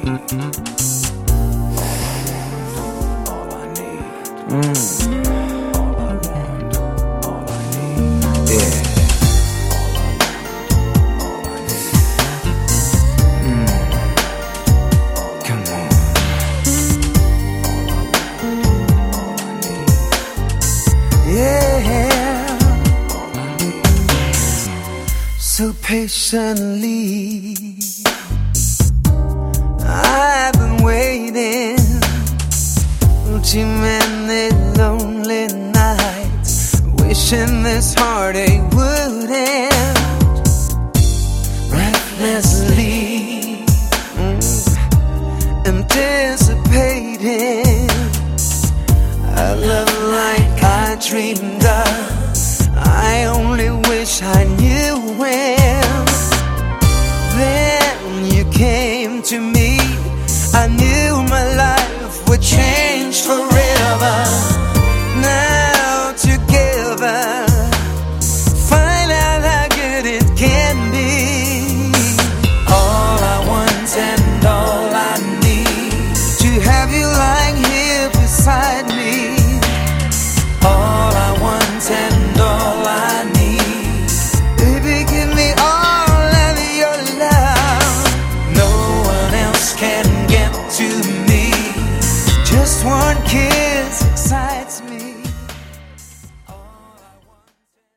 All I need. All I want. All I need. Yeah. All I need. Come on. All I need. Yeah. All I need. So patiently I've been waiting too many lonely nights, wishing this heartache would end. Breathlessly anticipating a love like I dreamed of. I only wish I knew when. Then you came to me